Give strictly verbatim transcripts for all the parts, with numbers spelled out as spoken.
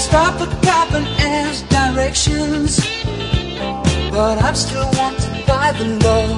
stop a cop and ask directions, but I'm still wanted by the law.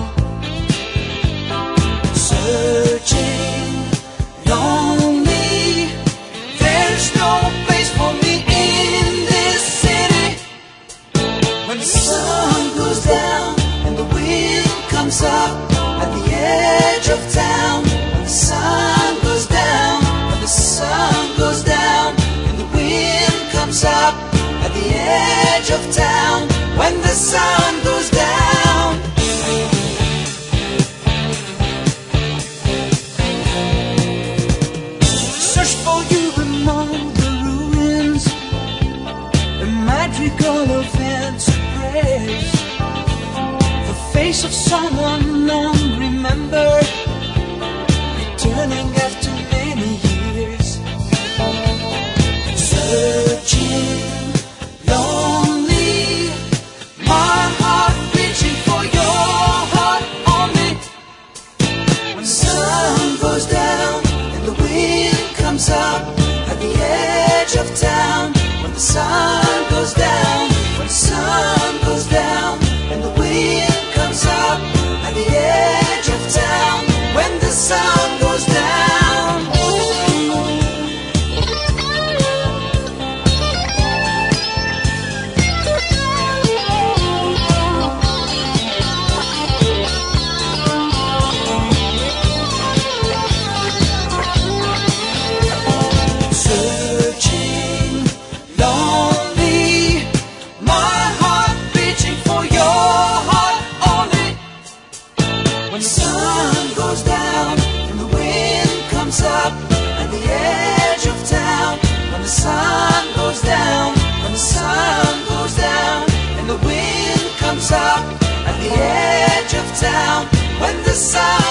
Searching, lonely, there's no place for me in this city. When the sun goes down and the wind comes up at the edge of town, when the sun goes down, when the sun goes down and the wind comes up at the edge of town, when the sun goes down. Search for you among the ruins, a madrigal of fancy praise, the face of someone long remembered, returning after many years. Searching, lonely, my heart reaching for your heart only. When the sun goes down and the wind comes up at the edge of town, when the sun goes down, when the sun goes down and the wind comes up at the edge of town, when the sun goes down. Searching, lonely, my heart reaching for your heart only. When the sun goes down and the wind comes up at the edge of town, when the sun goes down, when the sun goes down and the wind comes up at the edge of town, when the sun